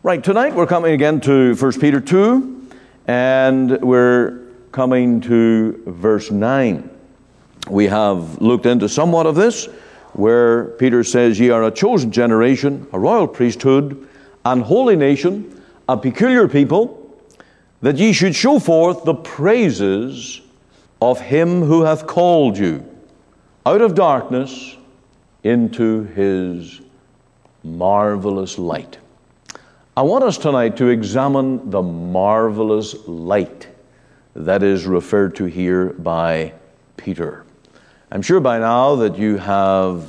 Right, tonight we're coming again to 1 Peter 2, and we're coming to verse 9. We have looked into somewhat of this, where Peter says, "Ye are a chosen generation, a royal priesthood, an holy nation, a peculiar people, that ye should show forth the praises of him who hath called you out of darkness into his marvelous light." I want us tonight to examine the marvelous light that is referred to here by Peter. I'm sure by now that you have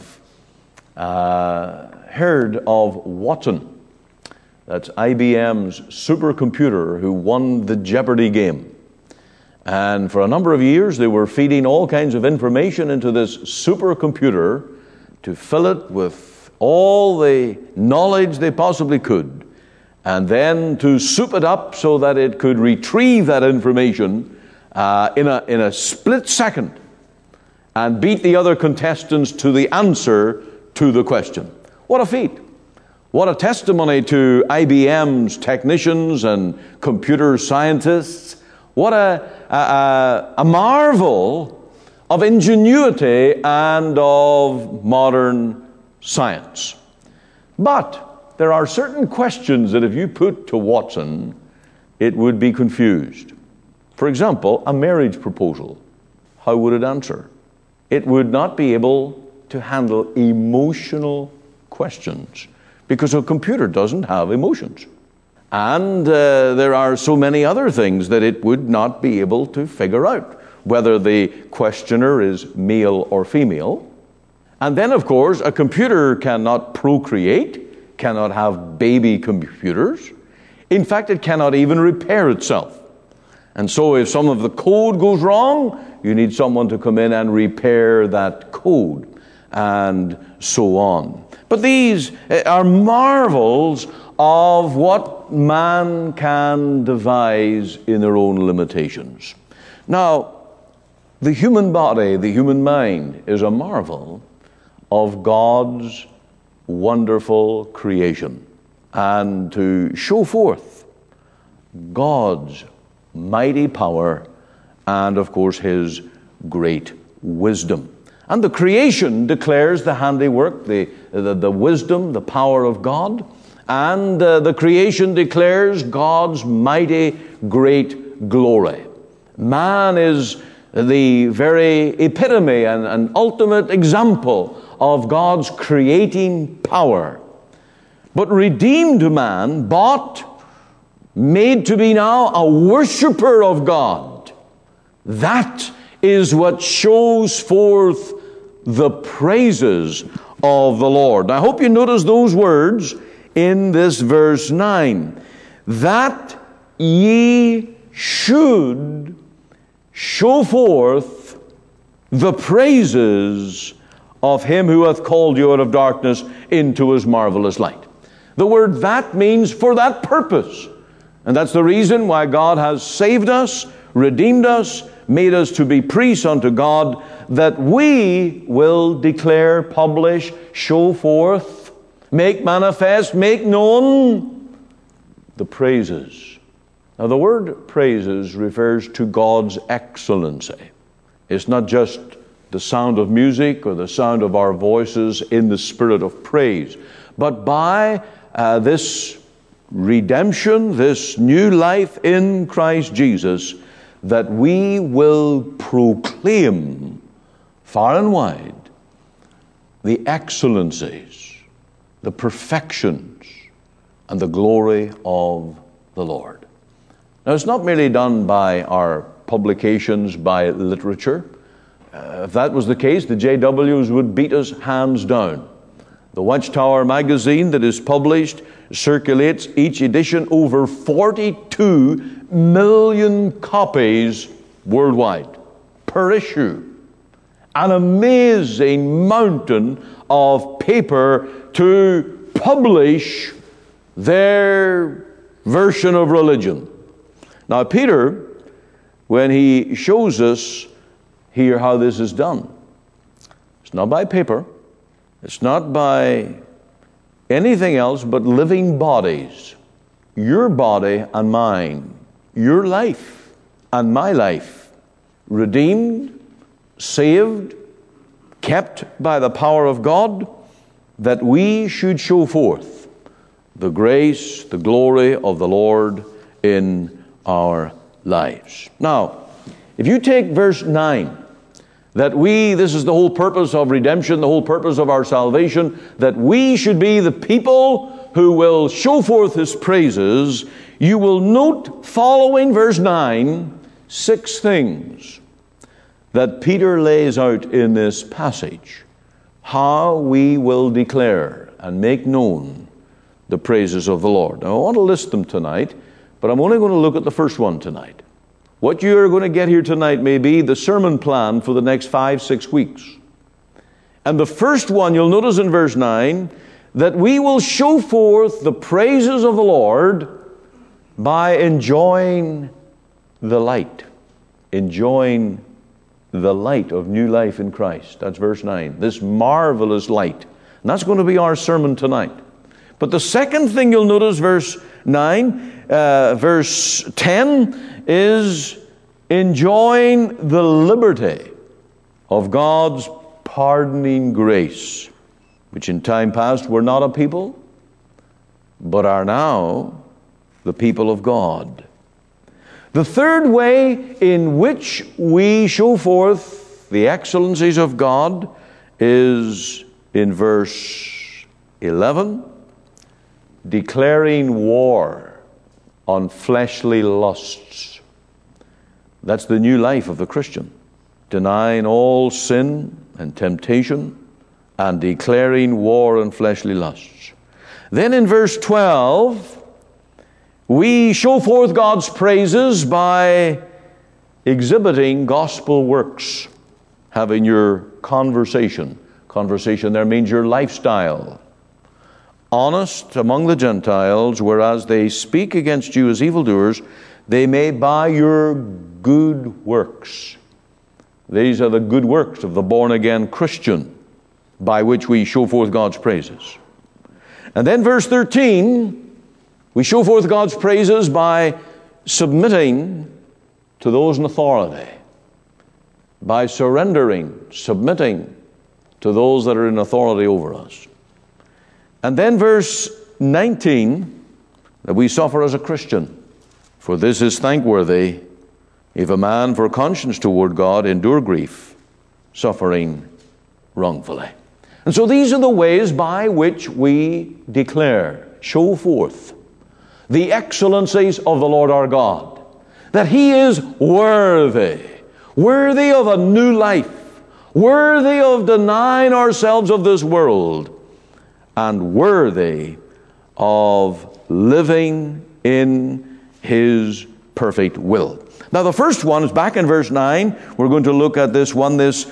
heard of Watson. That's IBM's supercomputer who won the Jeopardy game. And for a number of years, they were feeding all kinds of information into this supercomputer to fill it with all the knowledge they possibly could, and then to soup it up so that it could retrieve that information in a split second and beat the other contestants to the answer to the question. What a feat. What a testimony to IBM's technicians and computer scientists. What a marvel of ingenuity and of modern science. But there are certain questions that if you put to Watson, it would be confused. For example, a marriage proposal. How would it answer? It would not be able to handle emotional questions because a computer doesn't have emotions. And there are so many other things that it would not be able to figure out, whether the questioner is male or female. And then, of course, a computer cannot procreate, cannot have baby computers. In fact, it cannot even repair itself. And so if some of the code goes wrong, you need someone to come in and repair that code, and so on. But these are marvels of what man can devise in their own limitations. Now, the human body, the human mind, is a marvel of God's wonderful creation, and to show forth God's mighty power and, of course, his great wisdom. And the creation declares the handiwork, the wisdom, the power of God, and the creation declares God's mighty great glory. Man is the very epitome and ultimate example of God's creating power. But redeemed man, bought, made to be now a worshiper of God, that is what shows forth the praises of the Lord. I hope you notice those words in this verse 9. That ye should show forth the praises of him who hath called you out of darkness into his marvelous light. The word "that" means for that purpose. And that's the reason why God has saved us, redeemed us, made us to be priests unto God, that we will declare, publish, show forth, make manifest, make known the praises. Now, the word praises refers to God's excellency. It's not just the sound of music or the sound of our voices in the spirit of praise, but by this redemption, this new life in Christ Jesus, that we will proclaim far and wide the excellencies, the perfections, and the glory of the Lord. Now, it's not merely done by our publications, by literature. If that was the case, the JWs would beat us hands down. The Watchtower magazine that is published circulates each edition over 42 million copies worldwide per issue. An amazing mountain of paper to publish their version of religion. Now, Peter, when he shows us here how this is done, it's not by paper, it's not by anything else but living bodies. your body and mine, your life and my life, redeemed, saved, kept by the power of God, that we should show forth the grace, the glory of the Lord in our lives. Now, if you take verse 9, this is the whole purpose of redemption, the whole purpose of our salvation, that we should be the people who will show forth His praises, you will note following verse 9, 6 things that Peter lays out in this passage, how we will declare and make known the praises of the Lord. Now, I want to list them tonight, but I'm only going to look at the first one tonight. What you're going to get here tonight may be the sermon plan for the next 5-6 weeks. And the first one, you'll notice in verse 9, that we will show forth the praises of the Lord by enjoying the light. Enjoying the light of new life in Christ. That's verse 9. This marvelous light. And that's going to be our sermon tonight. But the second thing you'll notice, verse 10, is enjoying the liberty of God's pardoning grace, which in time past were not a people, but are now the people of God. The third way in which we show forth the excellencies of God is in verse 11, declaring war on fleshly lusts. That's the new life of the Christian, denying all sin and temptation and declaring war on fleshly lusts. Then in verse 12, we show forth God's praises by exhibiting gospel works, having your conversation. Conversation there means your lifestyle. Honest among the Gentiles, whereas they speak against you as evildoers, they may by your good works. These are the good works of the born-again Christian by which we show forth God's praises. And then verse 13, we show forth God's praises by submitting to those in authority, by surrendering, submitting to those that are in authority over us. And then verse 19, that we suffer as a Christian. For this is thankworthy, if a man for conscience toward God endure grief, suffering wrongfully. And so these are the ways by which we declare, show forth the excellencies of the Lord our God, that He is worthy of a new life, worthy of denying ourselves of this world, and worthy of living in His perfect will. Now the first one is back in verse 9. We're going to look at this one, this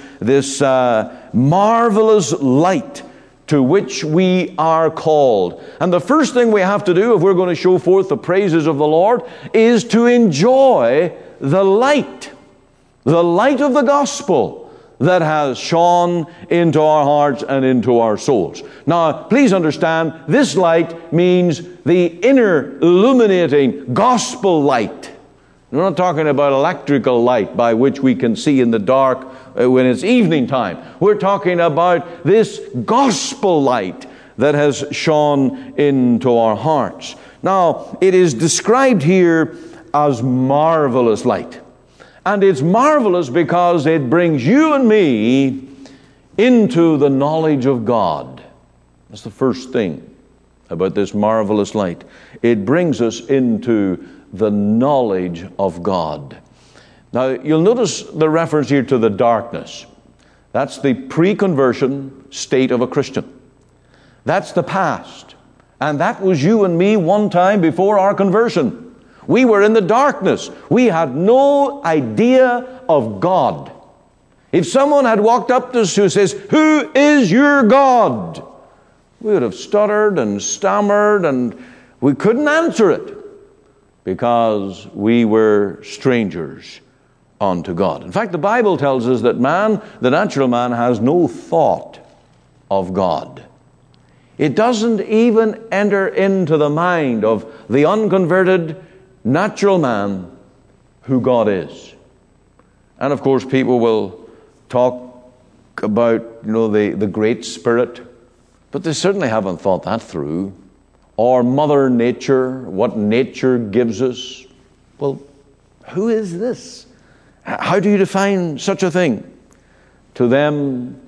marvelous light to which we are called. And the first thing we have to do if we're going to show forth the praises of the Lord is to enjoy the light of the gospel that has shone into our hearts and into our souls. Now, please understand, this light means the inner illuminating gospel light. We're not talking about electrical light by which we can see in the dark when it's evening time. We're talking about this gospel light that has shone into our hearts. Now, it is described here as marvelous light. And it's marvelous because it brings you and me into the knowledge of God. That's the first thing about this marvelous light. It brings us into the knowledge of God. Now, you'll notice the reference here to the darkness. That's the pre-conversion state of a Christian. That's the past. And that was you and me one time before our conversion. We were in the darkness. We had no idea of God. If someone had walked up to us who says, "Who is your God?" we would have stuttered and stammered and we couldn't answer it because we were strangers unto God. In fact, the Bible tells us that man, the natural man, has no thought of God. It doesn't even enter into the mind of the unconverted natural man who God is. And of course, people will talk about, the Great Spirit, but they certainly haven't thought that through. Or Mother Nature, what nature gives us. Well, who is this? How do you define such a thing? To them,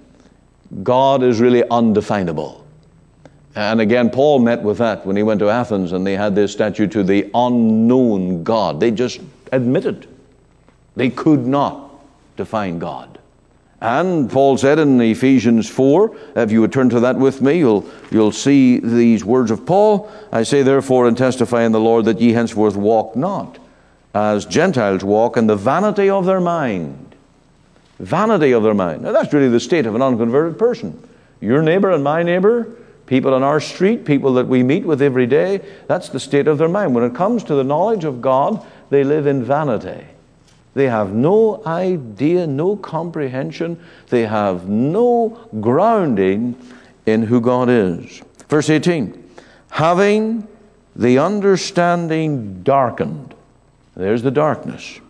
God is really undefinable. And again, Paul met with that when he went to Athens and they had this statue to the unknown God. They just admitted they could not define God. And Paul said in Ephesians 4, if you would turn to that with me, you'll see these words of Paul. I say therefore and testify in the Lord that ye henceforth walk not as Gentiles walk in the vanity of their mind. Vanity of their mind. Now that's really the state of an unconverted person. Your neighbor and my neighbor, people on our street, people that we meet with every day, that's the state of their mind. When it comes to the knowledge of God, they live in vanity. They have no idea, no comprehension. They have no grounding in who God is. Verse 18, having the understanding darkened. There's the darkness.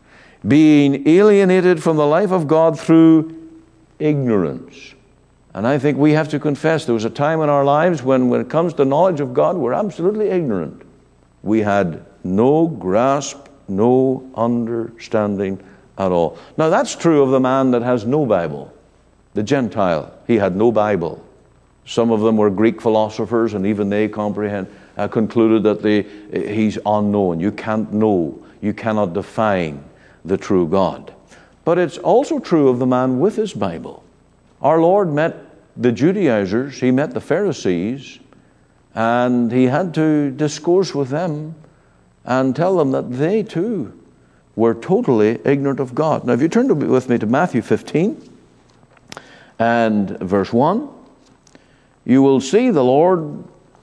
Being alienated from the life of God through ignorance. And I think we have to confess there was a time in our lives when it comes to knowledge of God, we're absolutely ignorant. We had no grasp, no understanding at all. Now that's true of the man that has no Bible. The Gentile, he had no Bible. Some of them were Greek philosophers, and even they concluded that he's unknown. You can't know. You cannot define the true God. But it's also true of the man with his Bible. Our Lord met the Judaizers, he met the Pharisees, and he had to discourse with them and tell them that they too were totally ignorant of God. Now if you turn with me to Matthew 15 and verse 1, you will see the Lord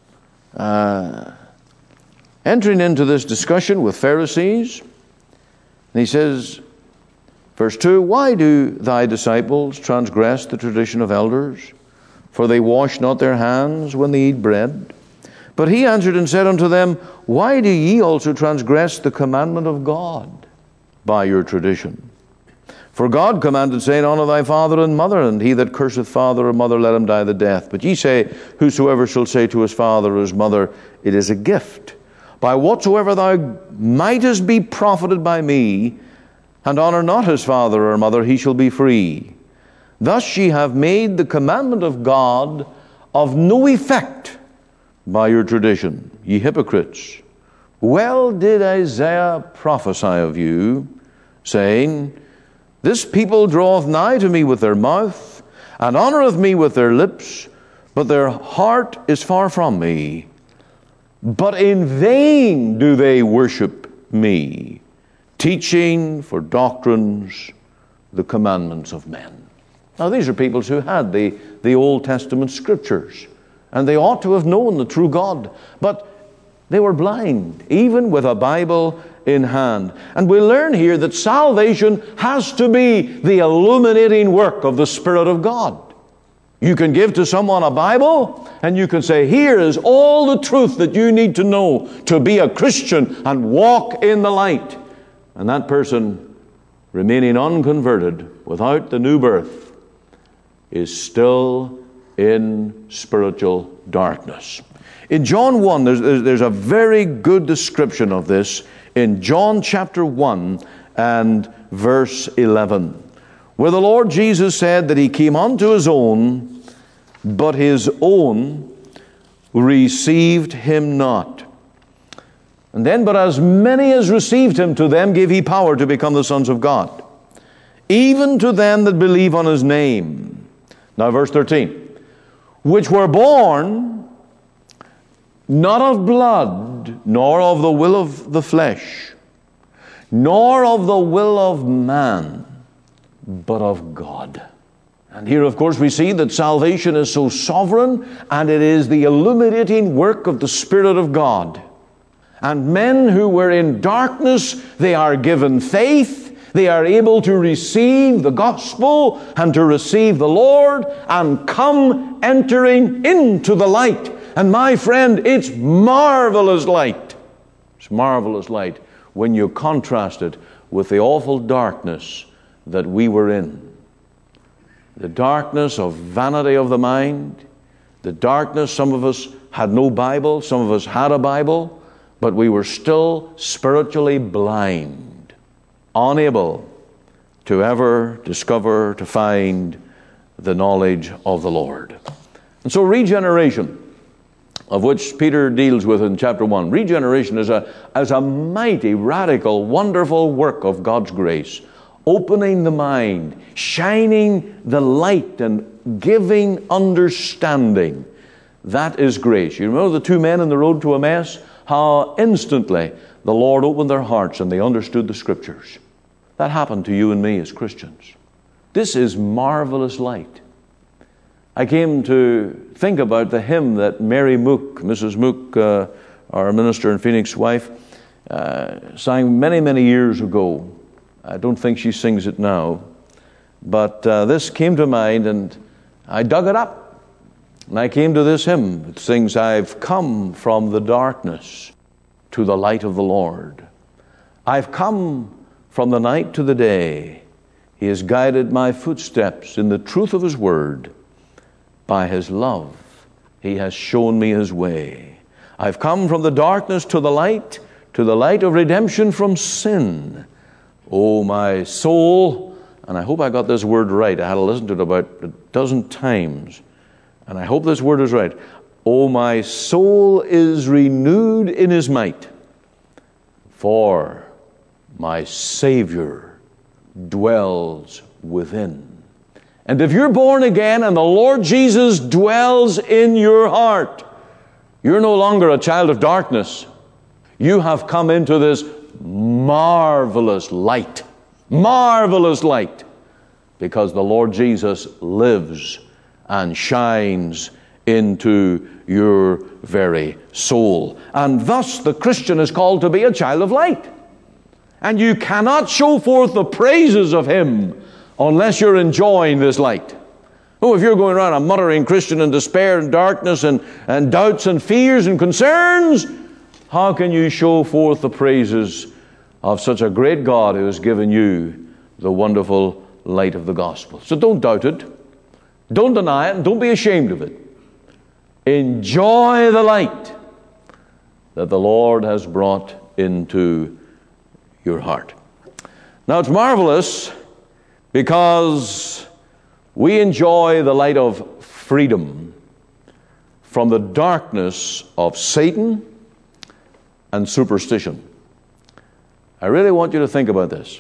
entering into this discussion with Pharisees. And he says, verse 2, why do thy disciples transgress the tradition of elders? For they wash not their hands when they eat bread. But he answered and said unto them, why do ye also transgress the commandment of God by your tradition? For God commanded, saying, honor thy father and mother, and he that curseth father or mother, let him die the death. But ye say, whosoever shall say to his father or his mother, it is a gift, by whatsoever thou mightest be profited by me, and honor not his father or mother, he shall be free. Thus ye have made the commandment of God of no effect by your tradition, ye hypocrites. Well did Isaiah prophesy of you, saying, this people draweth nigh to me with their mouth, and honoureth me with their lips, but their heart is far from me. But in vain do they worship me, teaching for doctrines the commandments of men. Now these are people who had the Old Testament scriptures, and they ought to have known the true God, but they were blind, even with a Bible in hand. And we learn here that salvation has to be the illuminating work of the Spirit of God. You can give to someone a Bible, and you can say, here is all the truth that you need to know to be a Christian and walk in the light. And that person, remaining unconverted, without the new birth, is still in spiritual darkness. In John 1, there's a very good description of this in John chapter 1 and verse 11, where the Lord Jesus said that he came unto his own, but his own received him not. And then, but as many as received him, to them gave he power to become the sons of God, even to them that believe on his name. Now verse 13, which were born not of blood, nor of the will of the flesh, nor of the will of man, but of God. And here, of course, we see that salvation is so sovereign, and it is the illuminating work of the Spirit of God. And men who were in darkness, they are given faith, They are able to receive the gospel and to receive the Lord and come entering into the light. And my friend, it's marvelous light. It's marvelous light when you contrast it with the awful darkness that we were in. The darkness of vanity of the mind, the darkness, some of us had no Bible, some of us had a Bible, but we were still spiritually blind, unable to ever discover, to find the knowledge of the Lord. And so regeneration, of which Peter deals with in chapter 1, regeneration is a mighty, radical, wonderful work of God's grace, opening the mind, shining the light, and giving understanding. That is grace. You remember the two men on the road to Emmaus? How instantly the Lord opened their hearts and they understood the Scriptures. That happened to you and me as Christians. This is marvelous light. I came to think about the hymn that Mary Mook, Mrs. Mook, our minister and Phoenix wife, sang many, many years ago. I don't think she sings it now. But this came to mind and I dug it up. And I came to this hymn. It sings, I've come from the darkness to the light of the Lord. I've come from the night to the day. He has guided my footsteps in the truth of His word. By His love, He has shown me His way. I've come from the darkness to the light of redemption from sin. Oh, my soul, and I hope I got this word right. I had to listen to it about a dozen times. And I hope this word is right. Oh, my soul is renewed in His might, for my Savior dwells within. And if you're born again and the Lord Jesus dwells in your heart, you're no longer a child of darkness. You have come into this marvelous light. Marvelous light. Because the Lord Jesus lives and shines into your very soul. And thus the Christian is called to be a child of light. And you cannot show forth the praises of Him unless you're enjoying this light. Oh, if you're going around a muttering Christian in despair and darkness and doubts and fears and concerns, how can you show forth the praises of such a great God who has given you the wonderful light of the gospel? So don't doubt it. Don't deny it, and don't be ashamed of it. Enjoy the light that the Lord has brought into your heart. Now it's marvelous because we enjoy the light of freedom from the darkness of Satan and superstition. I really want you to think about this.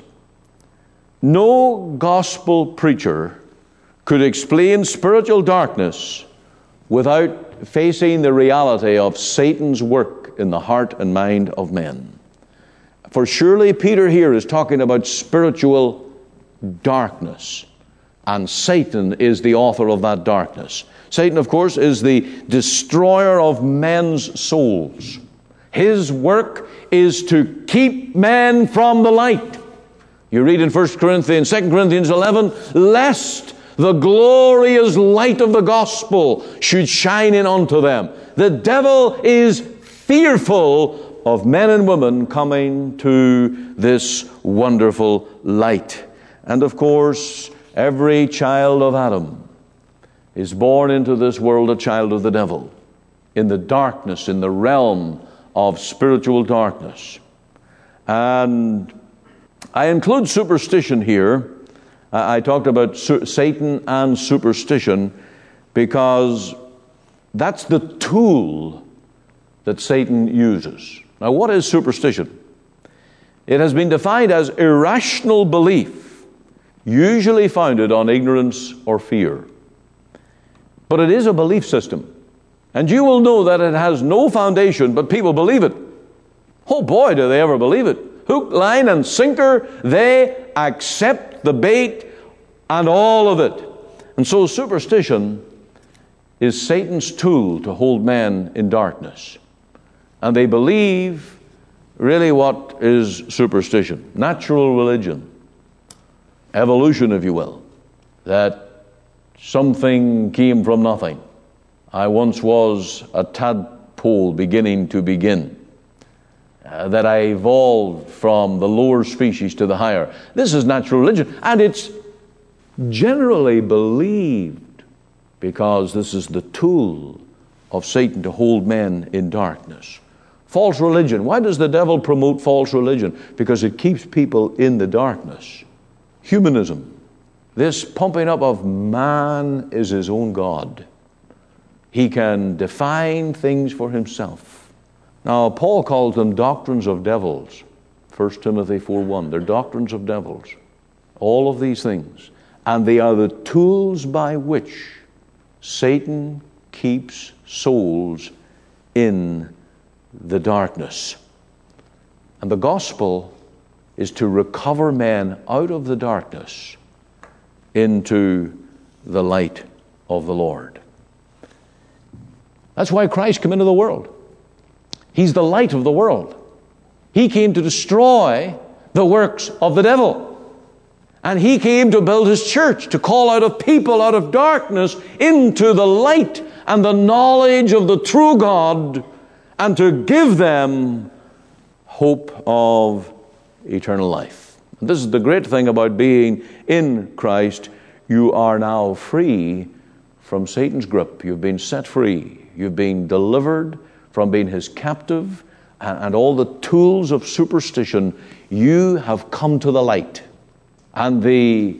No gospel preacher could explain spiritual darkness without facing the reality of Satan's work in the heart and mind of men. For surely Peter here is talking about spiritual darkness, and Satan is the author of that darkness. Satan, of course, is the destroyer of men's souls. His work is to keep men from the light. You read in 2 Corinthians 11, lest the glorious light of the gospel should shine in unto them. The devil is fearful of men and women coming to this wonderful light. And of course, every child of Adam is born into this world a child of the devil, in the darkness, in the realm of spiritual darkness. And I include superstition here. I talked about Satan and superstition because that's the tool that Satan uses. Now, what is superstition? It has been defined as irrational belief, usually founded on ignorance or fear. But it is a belief system. And you will know that it has no foundation, but people believe it. Oh boy, do they ever believe it. Hook, line, and sinker, they accept the bait and all of it. And so superstition is Satan's tool to hold men in darkness. And they believe, really, what is superstition? Natural religion. evolution, if you will, that something came from nothing. I once was a tadpole beginning to begin. That I evolved from the lower species to the higher. This is natural religion, and it's generally believed because this is the tool of Satan to hold men in darkness. False religion. Why does the devil promote false religion? Because it keeps people in the darkness. Humanism. This pumping up of man is his own God. He can define things for himself. Now, Paul calls them doctrines of devils. 1 Timothy 4:1. They're doctrines of devils. All of these things. And they are the tools by which Satan keeps souls in the darkness. And the gospel is to recover men out of the darkness into the light of the Lord. That's why Christ came into the world. He's the light of the world. He came to destroy the works of the devil. And he came to build his church, to call out of people out of darkness into the light and the knowledge of the true God, and to give them hope of eternal life. And this is the great thing about being in Christ. You are now free from Satan's grip. You've been set free. You've been delivered from being his captive and all the tools of superstition. You have come to the light. And the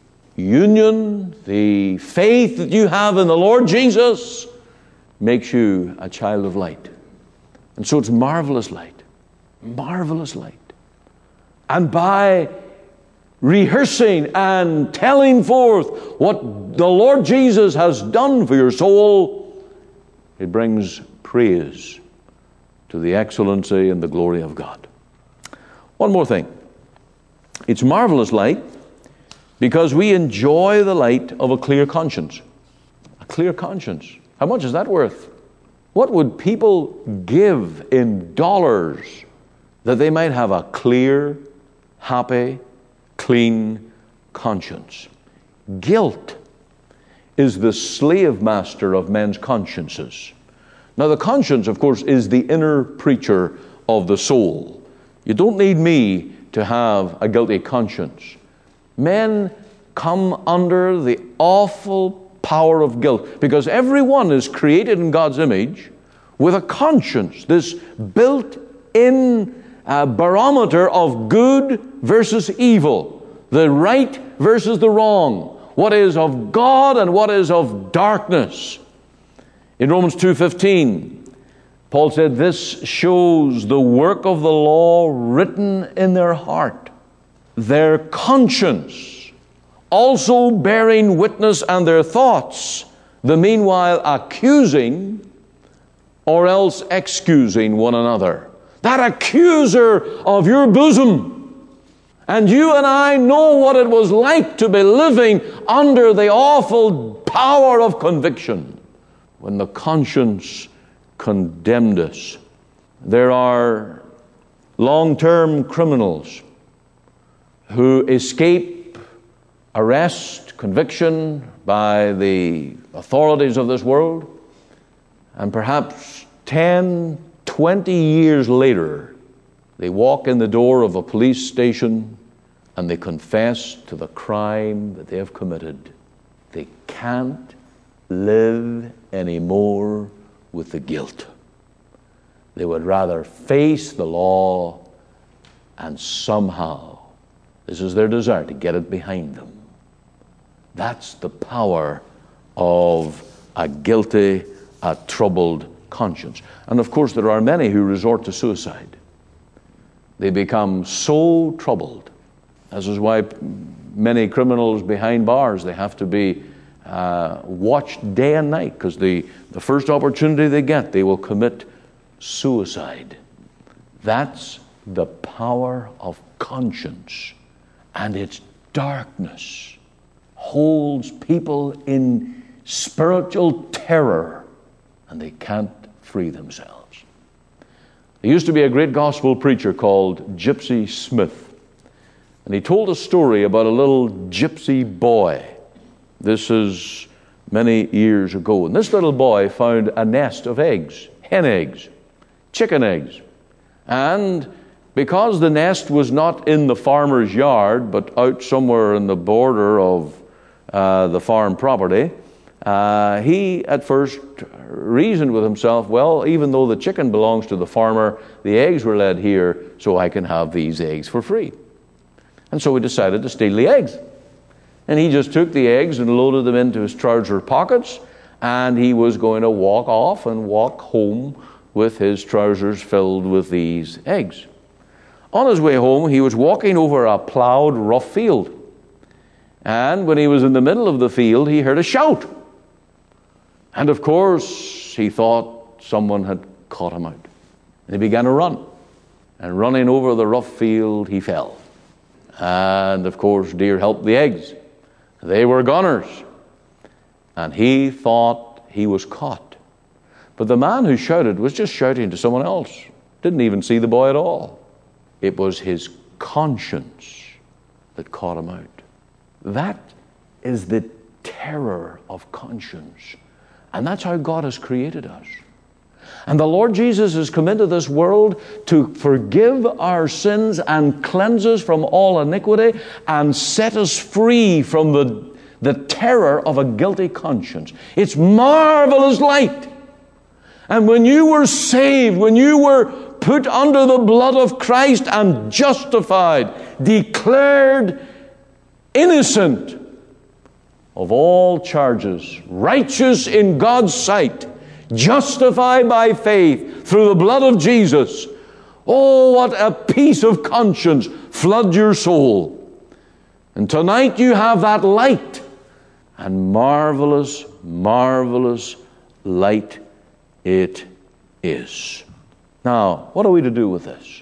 union, the faith that you have in the Lord Jesus makes you a child of light. And so it's marvelous light. Marvelous light. And by rehearsing and telling forth what the Lord Jesus has done for your soul, it brings praise to the excellency and the glory of God. One more thing. It's marvelous light because we enjoy the light of a clear conscience. A clear conscience. How much is that worth? What would people give in dollars that they might have a clear, happy, clean conscience? Guilt is the slave master of men's consciences. Now, the conscience, of course, is the inner preacher of the soul. You don't need me to have a guilty conscience. Men come under the awful power of guilt because everyone is created in God's image with a conscience, this built-in barometer of good versus evil, the right versus the wrong, what is of God and what is of darkness. In Romans 2:15, Paul said, this shows the work of the law written in their heart, their conscience also bearing witness, and their thoughts, the meanwhile accusing or else excusing one another. That accuser of your bosom. And you and I know what it was like to be living under the awful power of conviction when the conscience condemned us. There are long-term criminals who escape arrest, conviction by the authorities of this world, and perhaps 10, 20 years later, they walk in the door of a police station and they confess to the crime that they have committed. They can't live anymore with the guilt. They would rather face the law, and somehow, this is their desire, to get it behind them. That's the power of a guilty, a troubled conscience. And of course, there are many who resort to suicide. They become so troubled. This is why many criminals behind bars, they have to be watched day and night, because the first opportunity they get, they will commit suicide. That's the power of conscience, and its darkness holds people in spiritual terror, and they can't free themselves. There used to be a great gospel preacher called Gypsy Smith, And he told a story about a little gypsy boy. This is many years ago. And this little boy found a nest of eggs, hen eggs, chicken eggs. And because the nest was not in the farmer's yard, but out somewhere in the border of the farm property, he at first reasoned with himself, well, even though the chicken belongs to the farmer, the eggs were laid here, so I can have these eggs for free. And so he decided to steal the eggs. And he just took the eggs and loaded them into his trouser pockets, and he was going to walk off and walk home with his trousers filled with these eggs. On his way home, he was walking over a plowed rough field. And when he was in the middle of the field, he heard a shout. And of course, he thought someone had caught him out. And he began to run. And running over the rough field, he fell. And of course, dear help, the eggs. They were goners. And he thought he was caught. But the man who shouted was just shouting to someone else. Didn't even see the boy at all. It was his conscience that caught him out. That is the terror of conscience. And that's how God has created us. And the Lord Jesus has come into this world to forgive our sins and cleanse us from all iniquity and set us free from the terror of a guilty conscience. It's marvelous light. And when you were saved, when you were put under the blood of Christ and justified, declared innocent of all charges, righteous in God's sight, justified by faith through the blood of Jesus. Oh, what a peace of conscience floods your soul. And tonight you have that light, and marvelous, marvelous light it is. Now, what are we to do with this?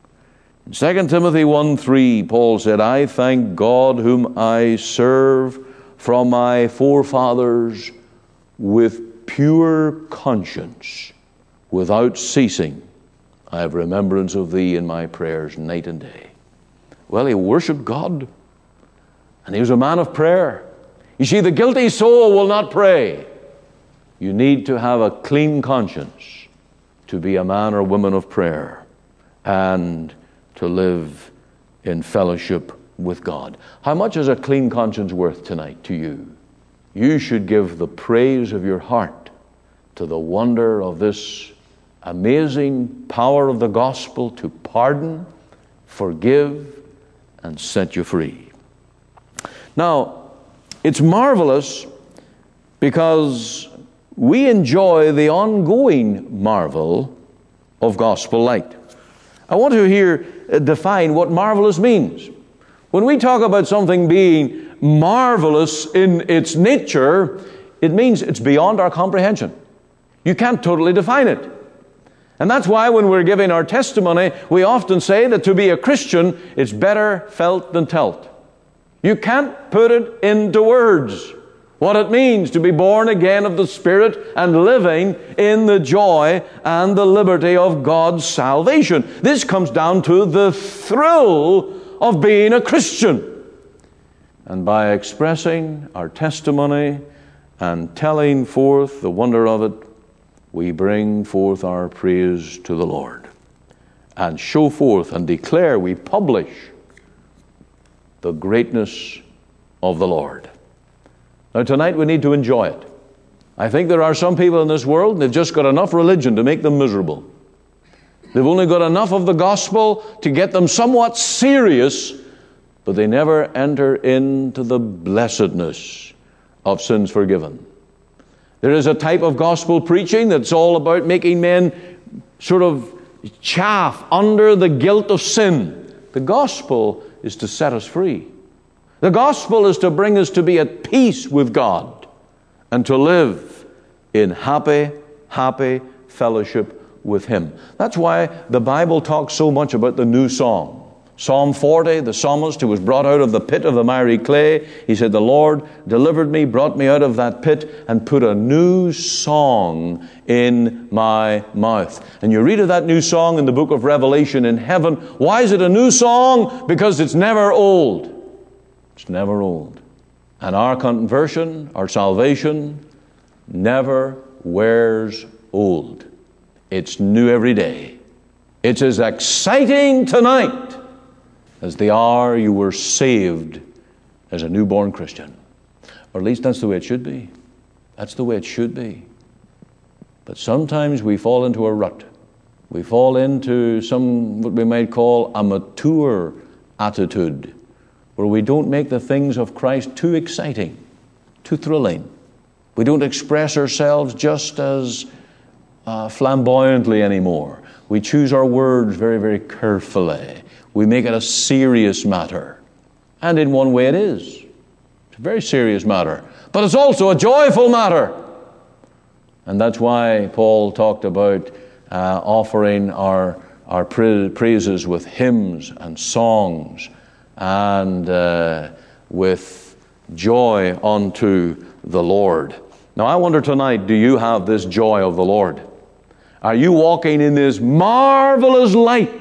In 2 Timothy 1:3, Paul said, I thank God whom I serve from my forefathers with pure conscience, without ceasing. I have remembrance of thee in my prayers night and day. Well, he worshiped God, and he was a man of prayer. You see, the guilty soul will not pray. You need to have a clean conscience to be a man or woman of prayer and to live in fellowship with God. How much is a clean conscience worth tonight to you? You should give the praise of your heart to the wonder of this amazing power of the gospel to pardon, forgive, and set you free. Now, it's marvelous because we enjoy the ongoing marvel of gospel light. I want to here define what marvelous means. When we talk about something being marvelous in its nature, it means it's beyond our comprehension. You can't totally define it. And that's why when we're giving our testimony, we often say that to be a Christian, it's better felt than telt. You can't put it into words, what it means to be born again of the Spirit and living in the joy and the liberty of God's salvation. This comes down to the thrill of being a Christian. And by expressing our testimony and telling forth the wonder of it, we bring forth our praise to the Lord and show forth and declare, we publish the greatness of the Lord. Now tonight we need to enjoy it. I think there are some people in this world, and they've just got enough religion to make them miserable. They've only got enough of the gospel to get them somewhat serious, but they never enter into the blessedness of sins forgiven. There is a type of gospel preaching that's all about making men sort of chafe under the guilt of sin. The gospel is to set us free. The gospel is to bring us to be at peace with God and to live in happy fellowship with Him. That's why the Bible talks so much about the new song. Psalm 40, the psalmist who was brought out of the pit of the miry clay, he said, the Lord delivered me, brought me out of that pit, and put a new song in my mouth. And you read of that new song in the book of Revelation in heaven. Why is it a new song? Because it's never old. It's never old. And our conversion, our salvation, never wears old. It's new every day. It's as exciting tonight as the hour you were saved as a newborn Christian. Or at least that's the way it should be. That's the way it should be. But sometimes we fall into a rut. We fall into what we might call a mature attitude, where we don't make the things of Christ too exciting, too thrilling. We don't express ourselves just as flamboyantly anymore. We choose our words very, very carefully. We make it a serious matter. And in one way it is. It's a very serious matter. But it's also a joyful matter. And that's why Paul talked about offering our praises with hymns and songs and with joy unto the Lord. Now I wonder tonight, do you have this joy of the Lord? Are you walking in this marvelous light?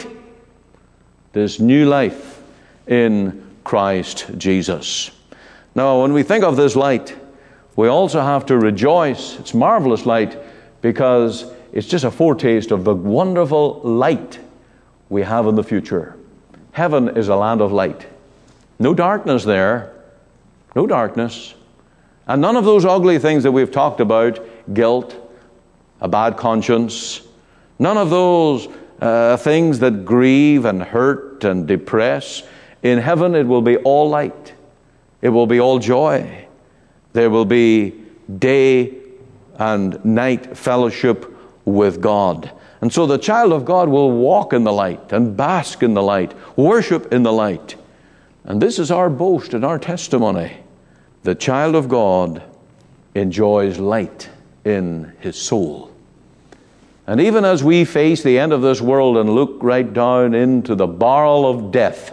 This new life in Christ Jesus. Now, when we think of this light, we also have to rejoice. It's marvelous light because it's just a foretaste of the wonderful light we have in the future. Heaven is a land of light. No darkness there. No darkness. And none of those ugly things that we've talked about, guilt, a bad conscience, none of those things that grieve and hurt and depress. In heaven it will be all light. It will be all joy. There will be day and night fellowship with God. And so the child of God will walk in the light and bask in the light, worship in the light. And this is our boast and our testimony. The child of God enjoys light in his soul. And even as we face the end of this world and look right down into the barrel of death,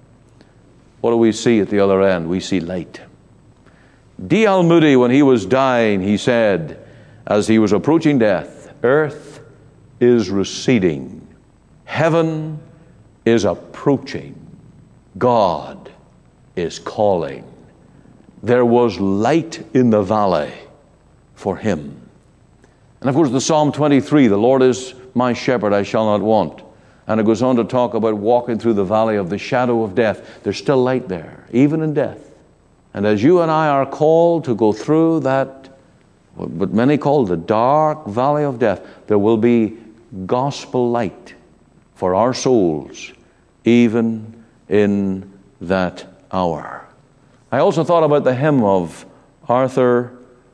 what do we see at the other end? We see light. D.L. Moody, when he was dying, he said, as he was approaching death, earth is receding. Heaven is approaching. God is calling. There was light in the valley for him. And of course, the Psalm 23, the Lord is my shepherd, I shall not want. And it goes on to talk about walking through the valley of the shadow of death. There's still light there, even in death. And as you and I are called to go through that, what many call the dark valley of death, there will be gospel light for our souls, even in that hour. I also thought about the hymn of Arthur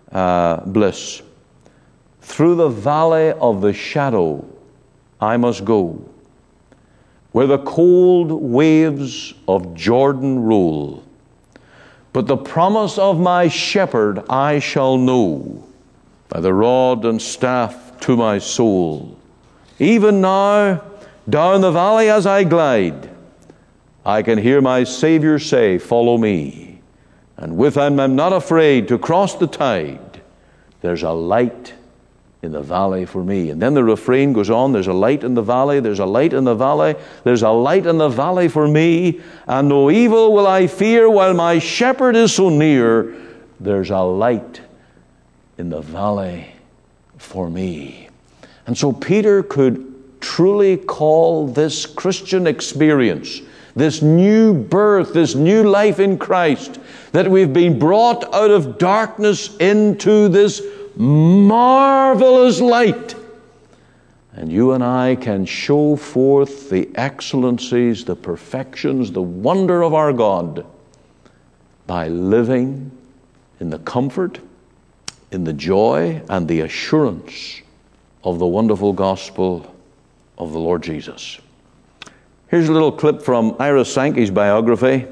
Bliss. Through the valley of the shadow I must go, where the cold waves of Jordan roll. But the promise of my shepherd I shall know, by the rod and staff to my soul. Even now, down the valley as I glide, I can hear my Savior say, follow me. And with him I'm not afraid to cross the tide. There's a light in the valley for me. And then the refrain goes on, there's a light in the valley, there's a light in the valley, there's a light in the valley for me, and no evil will I fear while my shepherd is so near. There's a light in the valley for me. And so Peter could truly call this Christian experience, this new birth, this new life in Christ, that we've been brought out of darkness into this marvelous light. And you and I can show forth the excellencies, the perfections, the wonder of our God by living in the comfort, in the joy, and the assurance of the wonderful gospel of the Lord Jesus. Here's a little clip from Ira Sankey's biography.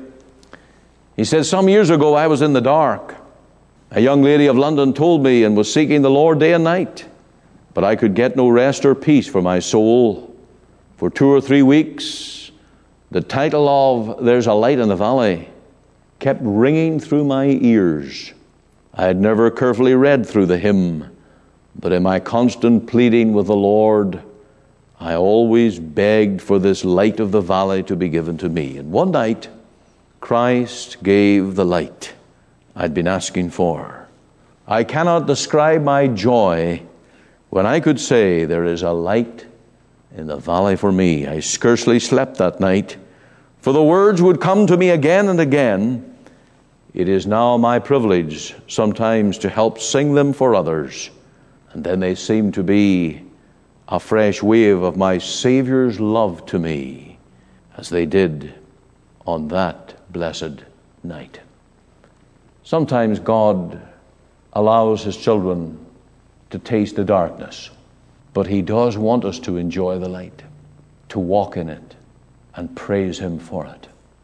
He says, some years ago I was in the dark. A young lady of London told me and was seeking the Lord day and night, but I could get no rest or peace for my soul. For 2 or 3 weeks, The title of There's a Light in the Valley kept ringing through my ears. I had never carefully read through the hymn, but in my constant pleading with the Lord, I always begged for this light of the valley to be given to me. And one night, Christ gave the light I'd been asking for. I cannot describe my joy when I could say there is a light in the valley for me. I scarcely slept that night, for the words would come to me again and again. It is now my privilege sometimes to help sing them for others, and then they seem to be a fresh wave of my Savior's love to me, as they did on that blessed night. Sometimes God allows His children to taste the darkness, but He does want us to enjoy the light, to walk in it, and praise Him for it,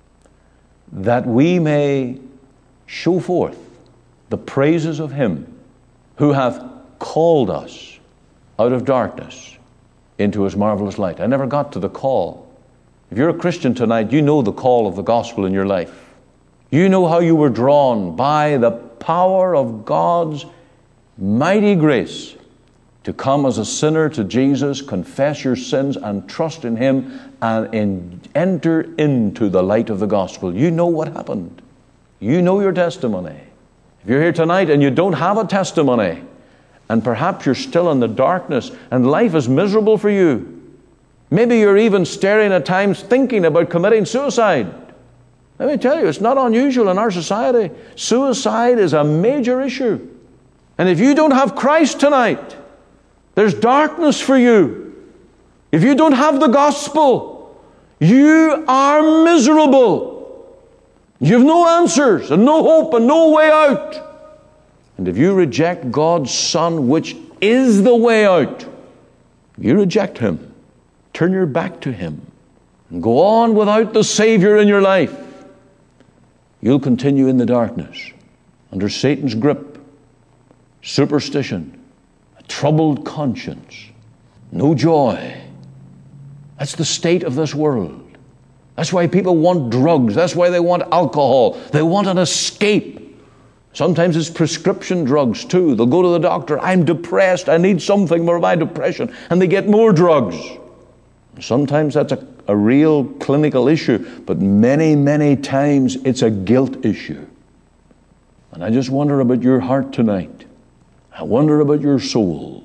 that we may show forth the praises of Him who hath called us out of darkness into His marvelous light. I never got to the call. If you're a Christian tonight, you know the call of the gospel in your life. You know how you were drawn by the power of God's mighty grace to come as a sinner to Jesus, confess your sins, and trust in Him, and enter into the light of the gospel. You know what happened. You know your testimony. If you're here tonight and you don't have a testimony, and perhaps you're still in the darkness and life is miserable for you, maybe you're even staring at times thinking about committing suicide. Let me tell you, it's not unusual in our society. Suicide is a major issue. And if you don't have Christ tonight, there's darkness for you. If you don't have the gospel, you are miserable. You have no answers and no hope and no way out. And if you reject God's Son, which is the way out, if you reject Him, turn your back to Him, and go on without the Savior in your life, you'll continue in the darkness, under Satan's grip, superstition, a troubled conscience, no joy. That's the state of this world. That's why people want drugs. That's why they want alcohol. They want an escape. Sometimes it's prescription drugs too. They'll go to the doctor, I'm depressed, I need something for my depression, and they get more drugs. Sometimes that's a real clinical issue, but many, many times it's a guilt issue. And I just wonder about your heart tonight. I wonder about your soul.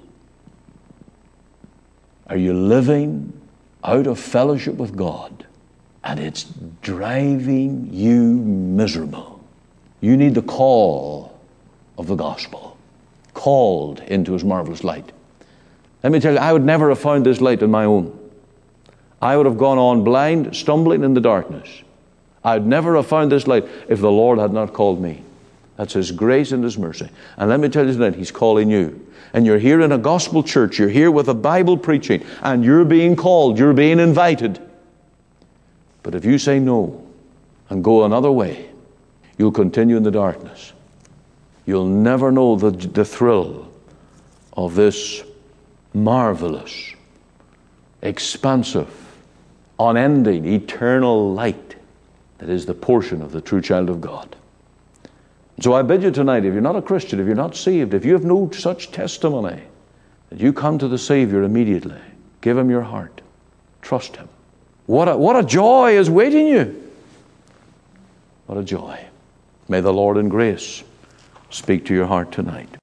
Are you living out of fellowship with God, and it's driving you miserable? You need the call of the gospel, called into His marvelous light. Let me tell you, I would never have found this light on my own. I would have gone on blind, stumbling in the darkness. I'd never have found this light if the Lord had not called me. That's His grace and His mercy. And let me tell you tonight, He's calling you. And you're here in a gospel church, you're here with a Bible preaching, and you're being called, you're being invited. But if you say no and go another way, you'll continue in the darkness. You'll never know the thrill of this marvelous, expansive, unending, eternal light that is the portion of the true child of God. So I bid you tonight, if you're not a Christian, if you're not saved, if you have no such testimony, that you come to the Savior immediately. Give Him your heart. Trust Him. What a joy is waiting you. What a joy. May the Lord in grace speak to your heart tonight.